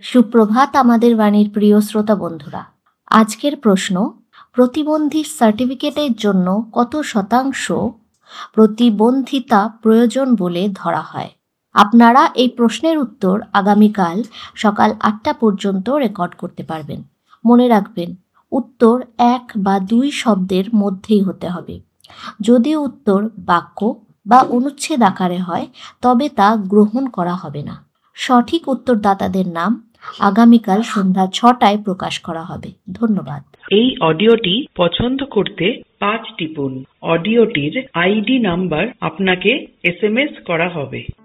সুপ্রভাত আমাদের বাণীর প্রিয় শ্রোতা বন্ধুরা। আজকের প্রশ্ন, প্রতিবন্ধী সার্টিফিকেটের জন্য কত শতাংশ প্রতিবন্ধিতা প্রয়োজন বলে ধরা হয়? আপনারা এই প্রশ্নের উত্তর আগামীকাল সকাল 8টা পর্যন্ত রেকর্ড করতে পারবেন। মনে রাখবেন, উত্তর 1 বা 2 শব্দের মধ্যেই হতে হবে। যদি উত্তর বাক্য বা অনুচ্ছেদ আকারে হয় তবে তা গ্রহণ করা হবে না। সঠিক উত্তরদাতাদের নাম আগামীকাল সন্ধ্যা 6টায় প্রকাশ করা হবে। ধন্যবাদ। এই অডিওটি পছন্দ করতে 5 টিপুন। অডিওটির আইডি নাম্বার আপনাকে SMS করা হবে।